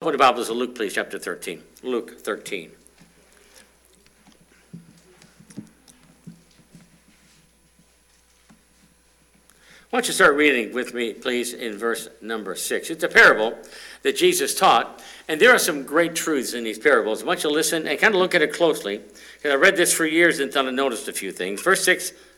Open the Bibles to Luke, please, chapter 13. Luke 13. Why don't you start reading with me, please, in verse number 6. It's a parable that Jesus taught, and there are some great truths in these parables. I want you to listen and kind of look at it closely, because I read this for years and thought I noticed a few things. Verse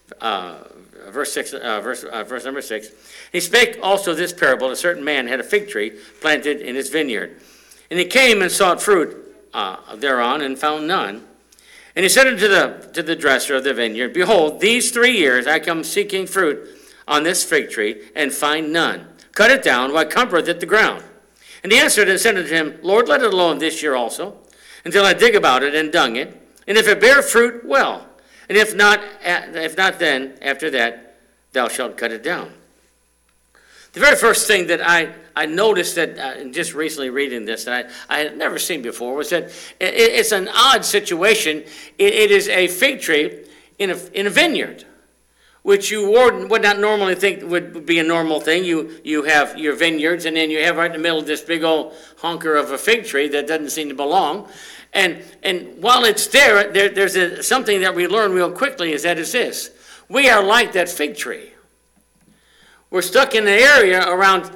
number 6. He spake also this parable: a certain man had a fig tree planted in his vineyard. And he came and sought fruit thereon, and found none. And he said unto the dresser of the vineyard, Behold, these 3 years I come seeking fruit on this fig tree, and find none. Cut it down, why covereth it the ground? And he answered and said unto him, Lord, let it alone this year also, until I dig about it and dung it. And if it bear fruit, well. And if not, then after that thou shalt cut it down. The very first thing that I noticed that just recently reading this that I had never seen before was that it's an odd situation. It is a fig tree in a vineyard, which you would not normally think would be a normal thing. You have your vineyards, and then you have right in the middle this big old honker of a fig tree that doesn't seem to belong. And while it's there's something that we learn real quickly is this. We are like that fig tree. We're stuck in an area around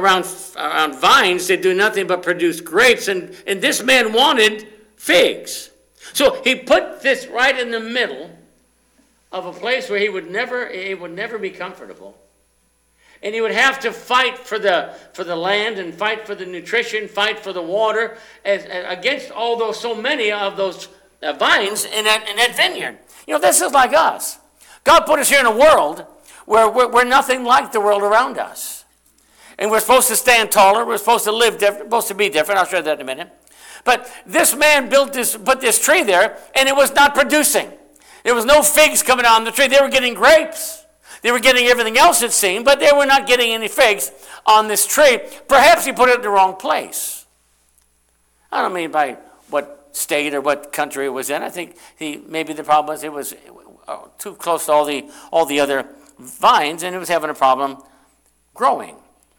vines that do nothing but produce grapes, and this man wanted figs. So he put this right in the middle of a place where he would never be comfortable. And he would have to fight for the land, and fight for the nutrition, fight for the water, against so many of those vines in that vineyard. This is like us. God put us here in a world where we're nothing like the world around us. And we're supposed to stand taller, we're supposed to live different, supposed to be different. I'll show you that in a minute. But this man put this tree there, and it was not producing. There was no figs coming out on the tree. They were getting grapes. They were getting everything else, it seemed, but they were not getting any figs on this tree. Perhaps he put it in the wrong place. I don't mean by what state or what country it was in. I think maybe the problem was it was too close to all the other vines, and it was having a problem growing.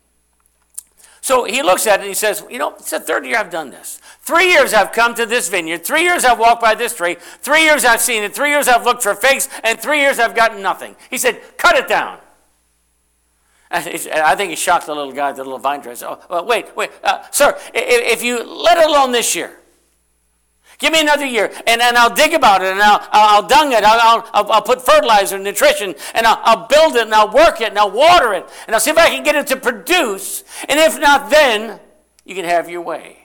So he looks at it and he says, it's the third year I've done this. 3 years I've come to this vineyard. 3 years I've walked by this tree. 3 years I've seen it. 3 years I've looked for figs. And 3 years I've gotten nothing. He said, cut it down. I think he shocked the little guy, the little vine dresser. Wait, sir, if you let it alone this year, give me another year, and I'll dig about it, and I'll dung it, I'll put fertilizer and nutrition, and I'll build it, and I'll work it, and I'll water it, and I'll see if I can get it to produce, and if not, then you can have your way.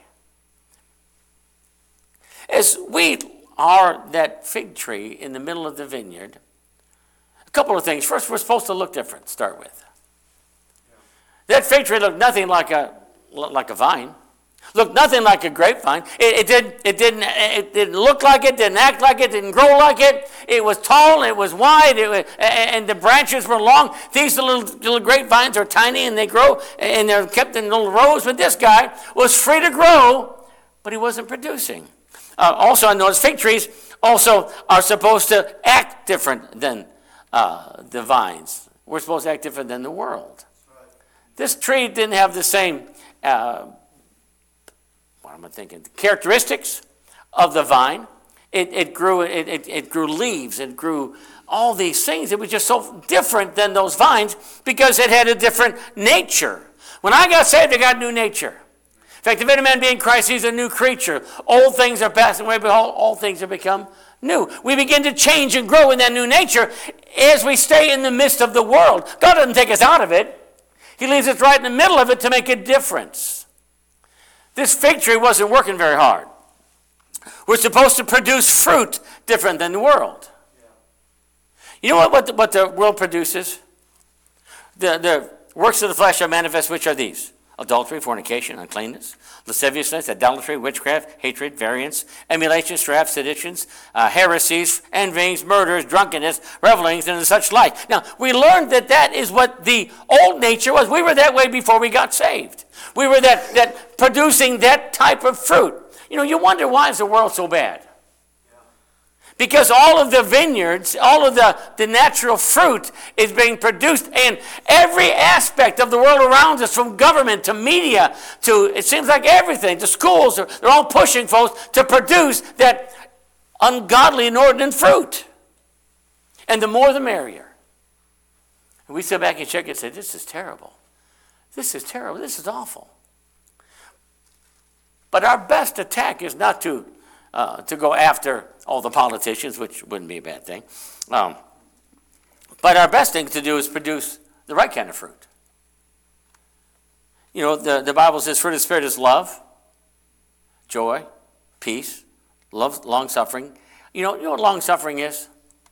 As we are that fig tree in the middle of the vineyard, a couple of things. First, we're supposed to look different, start with. That fig tree looked nothing like a vine. Looked nothing like a grapevine. It didn't look like it, didn't act like it, didn't grow like it. It was tall, it was wide, and the branches were long. These little grapevines are tiny, and they grow, and they're kept in little rows. But this guy was free to grow, but he wasn't producing. Also, I noticed fig trees also are supposed to act different than the vines. We're supposed to act different than the world. This tree didn't have the same characteristics of the vine. It grew leaves, it grew all these things. It was just so different than those vines because it had a different nature. When I got saved, I got new nature. In fact, if any man be in Christ, he's a new creature. Old things are passing away, behold, all things have become new. We begin to change and grow in that new nature as we stay in the midst of the world. God doesn't take us out of it. He leaves us right in the middle of it to make a difference. This fig tree wasn't working very hard. We're supposed to produce fruit different than the world. You know what the world produces? The works of the flesh are manifest, which are these: adultery, fornication, uncleanness, lasciviousness, idolatry, witchcraft, hatred, variance, emulation, strife, seditions, heresies, envyings, murders, drunkenness, revelings, and such like. Now, we learned that is what the old nature was. We were that way before we got saved. We were that producing that type of fruit. You wonder why is the world so bad? Because all of the vineyards, all of the natural fruit is being produced, and every aspect of the world around us, from government to media to, it seems like everything, to schools, they're all pushing folks to produce that ungodly, inordinate fruit. And the more the merrier. And we sit back and check and say, this is terrible. This is terrible. This is awful. But our best attack is not to go after all the politicians, which wouldn't be a bad thing. But our best thing to do is produce the right kind of fruit. You know, the Bible says fruit of the Spirit is love, joy, peace, love, long-suffering. You know what long-suffering is?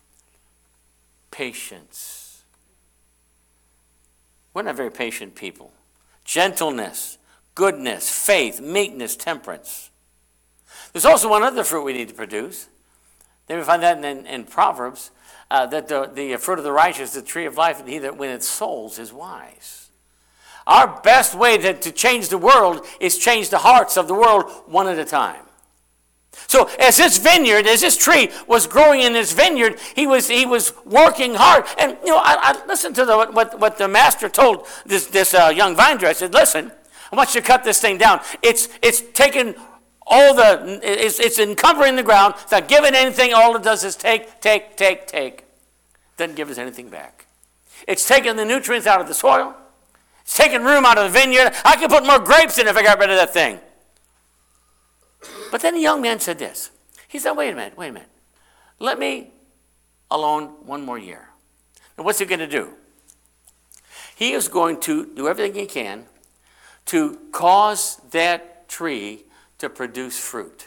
Patience. We're not very patient people. Gentleness, goodness, faith, meekness, temperance. There's also one other fruit we need to produce. Then we find that in Proverbs, that the fruit of the righteous is the tree of life, and he that winneth souls is wise. Our best way to change the world is change the hearts of the world one at a time. So as this vineyard, as this tree was growing in this vineyard, he was working hard. And you know, I listened to what the master told this young vine dresser. I said, listen, I want you to cut this thing down. It's taken it's encumbering the ground. It's not giving anything. All it does is take. Doesn't give us anything back. It's taking the nutrients out of the soil. It's taking room out of the vineyard. I could put more grapes in if I got rid of that thing. But then the young man said this. He said, wait a minute. Let me alone one more year. Now what's he going to do? He is going to do everything he can to cause that tree to produce fruit.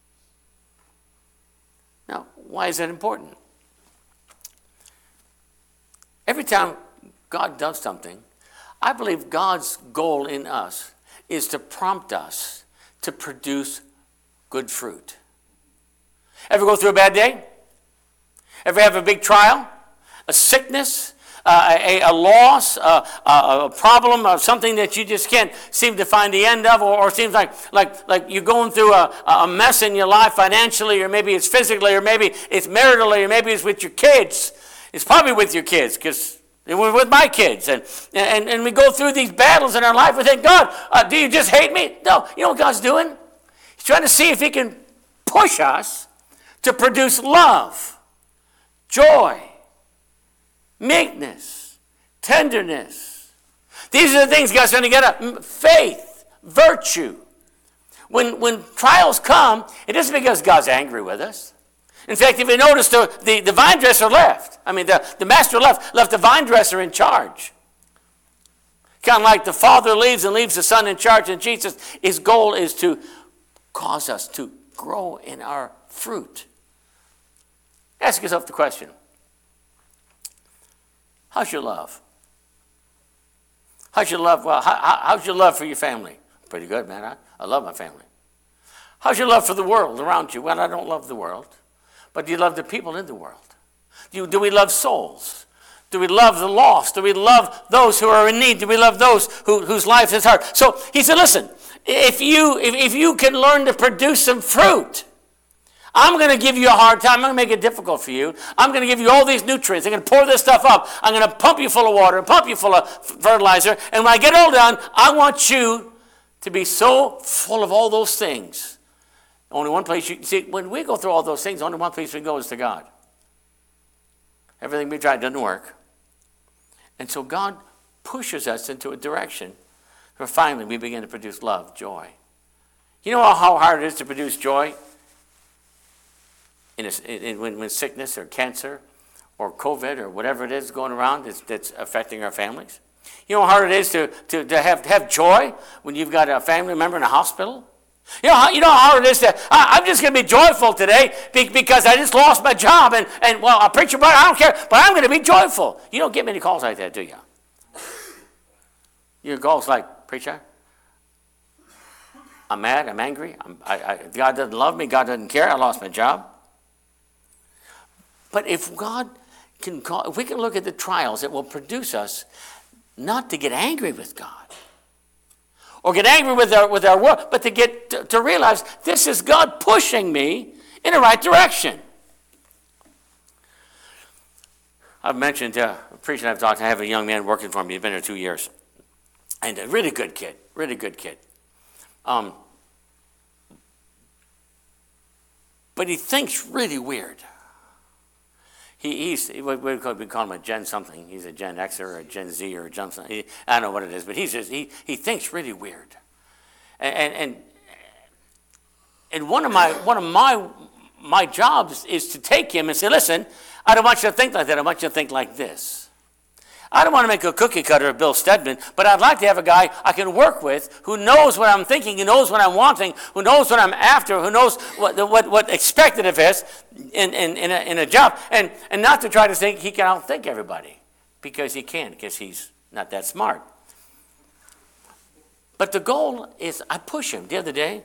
Now, why is that important? Every time God does something, I believe God's goal in us is to prompt us to produce good fruit. Ever go through a bad day? Ever have a big trial? A sickness? A loss? A problem? Or something that you just can't seem to find the end of? Or seems like you're going through a mess in your life financially, or maybe it's physically, or maybe it's maritally, or maybe it's with your kids. It's probably with your kids, because it was with my kids. And we go through these battles in our life. We think, God, do you just hate me? No. You know what God's doing? He's trying to see if he can push us to produce love, joy, meekness, tenderness. These are the things God's trying to get at. Faith, virtue. When trials come, it isn't because God's angry with us. In fact, if you notice, the vine dresser left. I mean, the master left the vine dresser in charge. Kind of like the father leaves the son in charge. And Jesus, his goal is to cause us to grow in our fruit. Ask yourself the question, how's your love? How's your love? Well, how's your love for your family? Pretty good, man. I love my family. How's your love for the world around you? Well, I don't love the world. But do you love the people in the world? Do we love souls? Do we love the lost? Do we love those who are in need? Do we love those whose life is hard? So he said, listen, if you can learn to produce some fruit, I'm going to give you a hard time. I'm going to make it difficult for you. I'm going to give you all these nutrients. I'm going to pour this stuff up. I'm going to pump you full of water and pump you full of fertilizer. And when I get all done, I want you to be so full of all those things. Only one place you see, when we go through all those things, only one place we go is to God. Everything we try doesn't work. And so God pushes us into a direction where finally we begin to produce love, joy. You know how hard it is to produce joy? When sickness or cancer or COVID or whatever it is going around that's affecting our families. You know how hard it is to have joy when you've got a family member in a hospital? You know how hard it is I'm just going to be joyful today because I just lost my job and well, a preacher, but I don't care, but I'm going to be joyful. You don't get many calls like that, do you? Your calls like, preacher, I'm mad, I'm angry, God doesn't love me, God doesn't care, I lost my job. But if if we can look at the trials, it will produce us not to get angry with God or get angry with our world, but to realize this is God pushing me in the right direction. I've mentioned, preaching I've talked, I have a young man working for me. He's been here 2 years. And a really good kid, really good kid. But he thinks really weird. We call him a Gen something. He's a Gen Xer or a Gen Z or a Gen something. I don't know what it is, but he thinks really weird. And one of my jobs is to take him and say, listen, I don't want you to think like that. I want you to think like this. I don't want to make a cookie cutter of Bill Stedman, but I'd like to have a guy I can work with who knows what I'm thinking, who knows what I'm wanting, who knows what I'm after, who knows what expected of us in a job, and not to try to think he can outthink everybody, because he can't, because he's not that smart. But the goal is, I push him. The other day,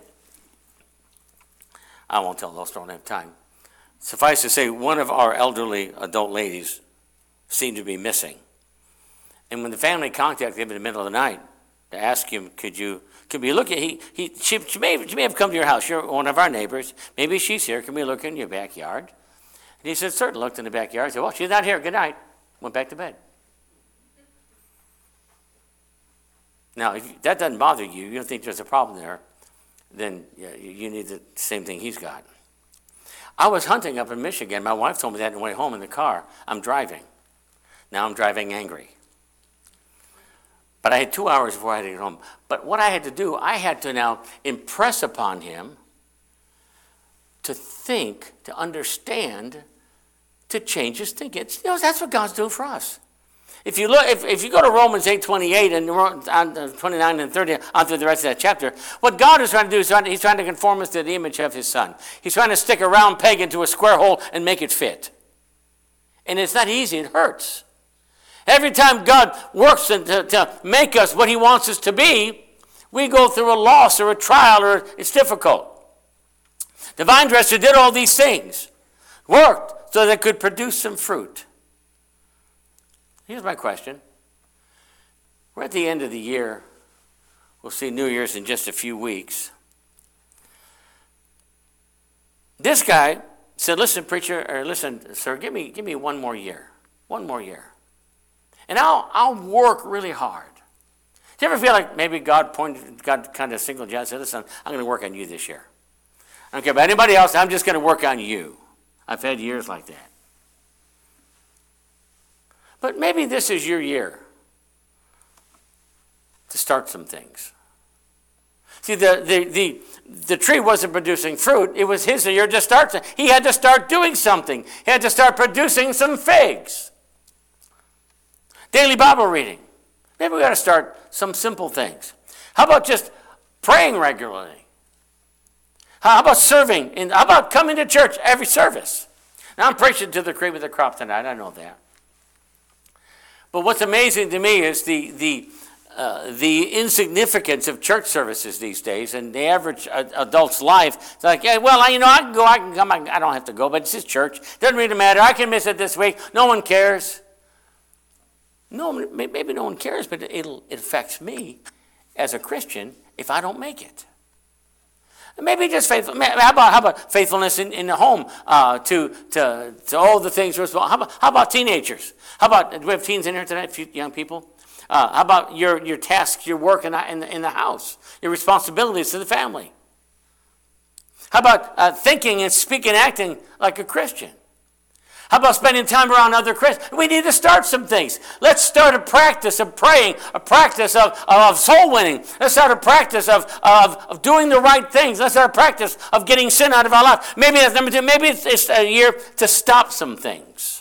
I won't tell those, don't have time. Suffice to say, one of our elderly adult ladies seemed to be missing. And when the family contacted him in the middle of the night to ask him, could we look at, she may have come to your house. You're one of our neighbors. Maybe she's here. Can we look in your backyard? And he said, certainly. Looked in the backyard. He said, well, she's not here. Good night. Went back to bed. Now, if that doesn't bother you, you don't think there's a problem there, then you need the same thing he's got. I was hunting up in Michigan. My wife told me that on the way home in the car. I'm driving. Now I'm driving angry. But I had 2 hours before I had to get home. But what I had to do, I had to now impress upon him to think, to understand, to change his thinking. That's what God's doing for us. If you look, if you go to Romans 8:28 and 29 and 30 on through the rest of that chapter, what God is trying to do is he's trying to conform us to the image of his Son. He's trying to stick a round peg into a square hole and make it fit. And it's not easy. It hurts. Every time God works to make us what he wants us to be, we go through a loss or a trial, or it's difficult. The vine dresser did all these things, worked so that it could produce some fruit. Here's my question. We're at the end of the year. We'll see New Year's in just a few weeks. This guy said, listen, preacher, or listen, sir, give me 1 more year. 1 more year. And I'll work really hard. Do you ever feel like maybe God kind of singled you out and said, listen, I'm going to work on you this year. I don't care about anybody else. I'm just going to work on you. I've had years like that. But maybe this is your year to start some things. See, the tree wasn't producing fruit. It was his year to start. He had to start doing something. He had to start producing some figs. Daily Bible reading. Maybe we got to start some simple things. How about just praying regularly? How about serving? And how about coming to church every service? Now, I'm preaching to the cream of the crop tonight. I know that. But what's amazing to me is the insignificance of church services these days and the average adult's life. It's like, yeah, well, I can go, I can come, I don't have to go, but it's just church. Doesn't really matter. I can miss it this week. No one cares. No, maybe no one cares, but it affects me as a Christian if I don't make it. Maybe just faithful. How about faithfulness in the home to all the things we're supposed to? How about teenagers? Do we have teens in here tonight? A few young people. How about your tasks, your work in the house, your responsibilities to the family? How about thinking and speaking, acting like a Christian? How about spending time around other Christians? We need to start some things. Let's start a practice of praying, a practice of soul winning. Let's start a practice of doing the right things. Let's start a practice of getting sin out of our life. Maybe that's number 2. Maybe it's a year to stop some things.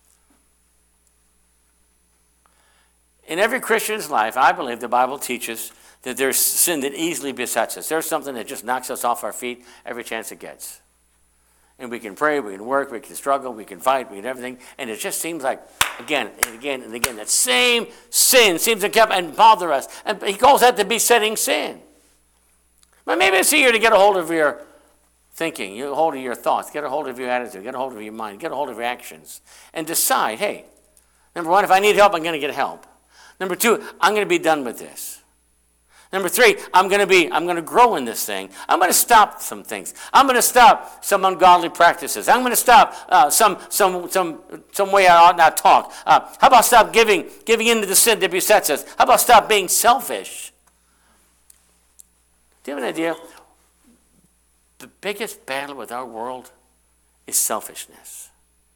In every Christian's life, I believe the Bible teaches that there's sin that easily besets us. There's something that just knocks us off our feet every chance it gets. And we can pray, we can work, we can struggle, we can fight, we can everything. And it just seems like, again and again and again, that same sin seems to come and bother us. And he calls that the besetting sin. But maybe it's a year to get a hold of your thinking, get a hold of your thoughts, get a hold of your attitude, get a hold of your mind, get a hold of your actions. And decide, hey, number 1, if I need help, I'm going to get help. Number 2, I'm going to be done with this. Number 3, I'm going to grow in this thing. I'm going to stop some things. I'm going to stop some ungodly practices. I'm going to stop some way I ought not talk. How about stop giving into the sin that besets us? How about stop being selfish? Do you have an idea? The biggest battle with our world is selfishness.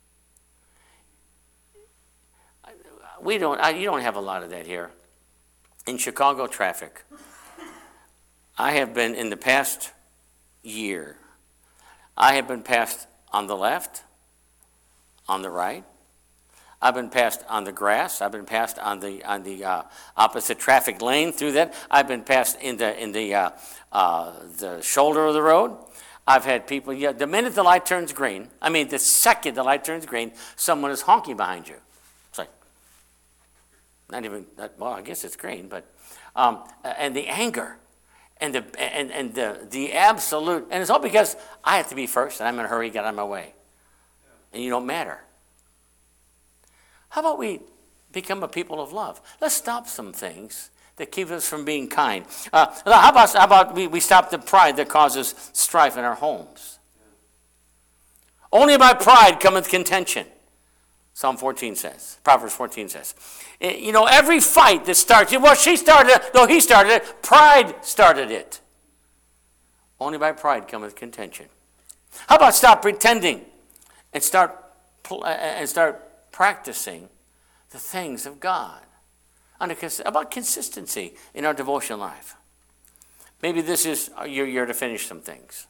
You don't have a lot of that here. In Chicago traffic, I have been, in the past year, I have been passed on the left, on the right. I've been passed on the grass. I've been passed on the opposite traffic lane through that. I've been passed in the shoulder of the road. I've had people, the minute the light turns green, the second the light turns green, someone is honking behind you. It's like, well, I guess it's green, but, and the anger and the absolute, and it's all because I have to be first and I'm in a hurry, get out of my way. And you don't matter. How about we become a people of love? Let's stop some things that keep us from being kind. How about we stop the pride that causes strife in our homes? Only by pride cometh contention. Psalm 14 says, Proverbs 14 says. Every fight that starts, well, she started it, no, he started it, pride started it. Only by pride cometh contention. How about stop pretending and start practicing the things of God? About consistency in our devotion life. Maybe this is your year to finish some things.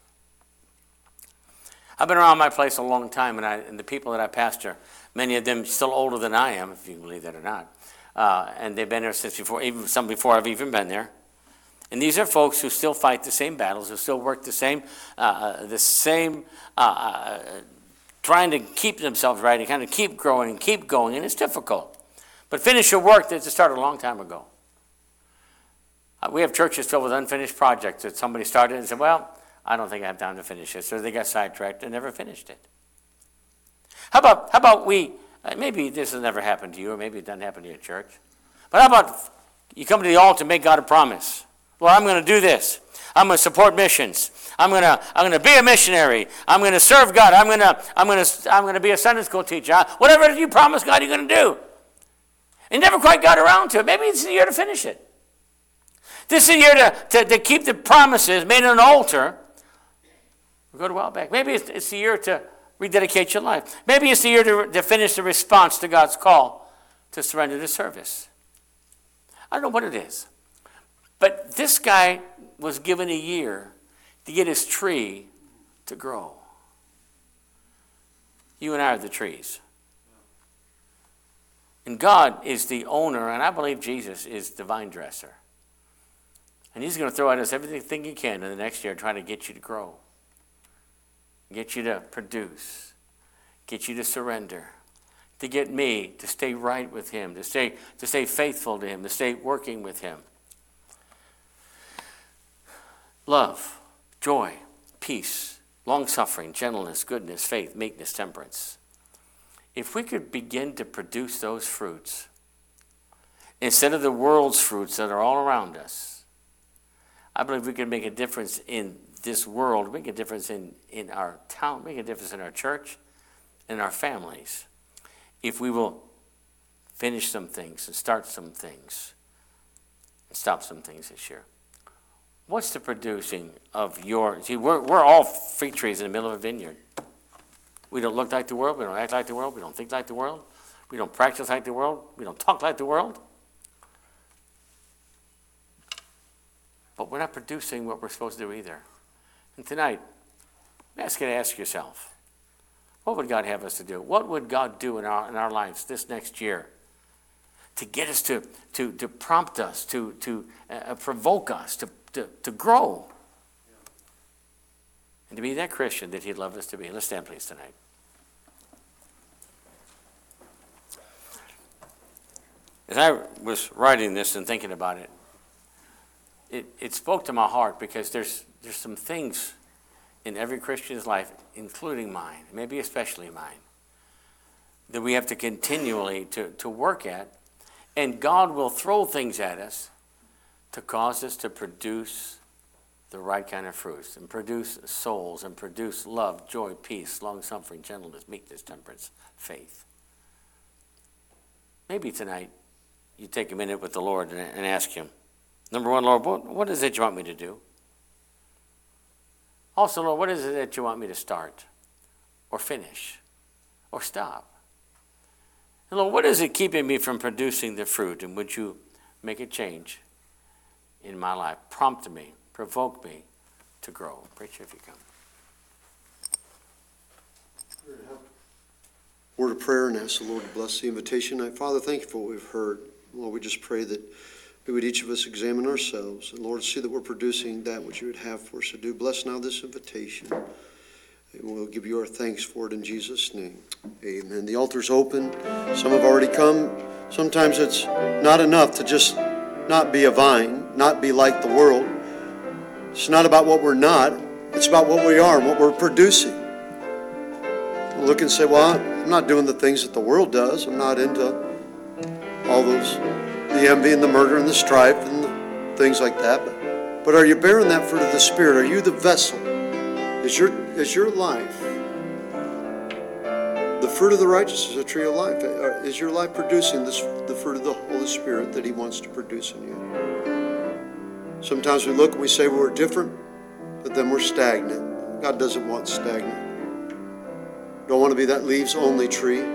I've been around my place a long time, and the people that I pastor, many of them still older than I am, if you can believe that or not. And they've been there since before, even some before I've even been there. And these are folks who still fight the same battles, who still work the same, trying to keep themselves right and kind of keep growing and keep going, and it's difficult. But finish your work that started a long time ago. We have churches filled with unfinished projects that somebody started and said, well, I don't think I have time to finish it. So they got sidetracked and never finished it. How about we, maybe this has never happened to you, or maybe it doesn't happen to your church. But how about you come to the altar and make God a promise? Well, I'm going to do this. I'm going to support missions. I'm going to be a missionary. I'm going to serve God. I'm going to be a Sunday school teacher. Whatever you promise God you're going to do. And never quite got around to it. Maybe it's the year to finish it. This is the year to keep the promises made on an altar. We'll go to a while back. Maybe it's the year to rededicate your life. Maybe it's the year to finish the response to God's call to surrender to service. I don't know what it is. But this guy was given a year to get his tree to grow. You and I are the trees. And God is the owner, and I believe Jesus is the vine dresser. And he's going to throw at us everything he can in the next year trying to get you to grow, get you to produce, get you to surrender, to get me to stay right with him, to stay faithful to him, to stay working with him. Love, joy, peace, long-suffering, gentleness, goodness, faith, meekness, temperance. If we could begin to produce those fruits instead of the world's fruits that are all around us, I believe we can make a difference in this world, make a difference in our town, make a difference in our church, in our families, if we will finish some things and start some things and stop some things this year. What's the producing of your... See, we're all fig trees in the middle of a vineyard. We don't look like the world. We don't act like the world. We don't think like the world. We don't practice like the world. We don't talk like the world. But we're not producing what we're supposed to do either. And tonight, I'm asking you to ask yourself, what would God have us to do? What would God do in our lives this next year to get us to prompt us, to provoke us, to grow? And to be that Christian that he'd love us to be. Let's stand, please, tonight. As I was writing this and thinking about it, it spoke to my heart because there's some things in every Christian's life, including mine, maybe especially mine, that we have to continually to work at. And God will throw things at us to cause us to produce the right kind of fruits, and produce souls, and produce love, joy, peace, long-suffering, gentleness, meekness, temperance, faith. Maybe tonight you take a minute with the Lord and ask him, number one, Lord, what is it you want me to do? Also, Lord, what is it that you want me to start or finish or stop? And Lord, what is it keeping me from producing the fruit? And would you make a change in my life? Prompt me, provoke me to grow. Preacher, if you come. Word of prayer and ask the Lord to bless the invitation. Father, thank you for what we've heard. Lord, we just pray that we would each of us examine ourselves, and Lord, see that we're producing that which you would have for us to do. Bless now this invitation, and we'll give you our thanks for it in Jesus' name. Amen. The altar's open. Some have already come. Sometimes it's not enough to just not be a vine, not be like the world. It's not about what we're not. It's about what we are and what we're producing. We'll look and say, well, I'm not doing the things that the world does. I'm not into all those, the envy and the murder and the strife and the things like that. But are you bearing that fruit of the Spirit? Are you the vessel? Is your life the fruit of the righteous is a tree of life? Is your life producing the fruit of the Holy Spirit that he wants to produce in you? Sometimes we look and we say we're different, but then we're stagnant. God doesn't want stagnant. Don't want to be that leaves-only tree.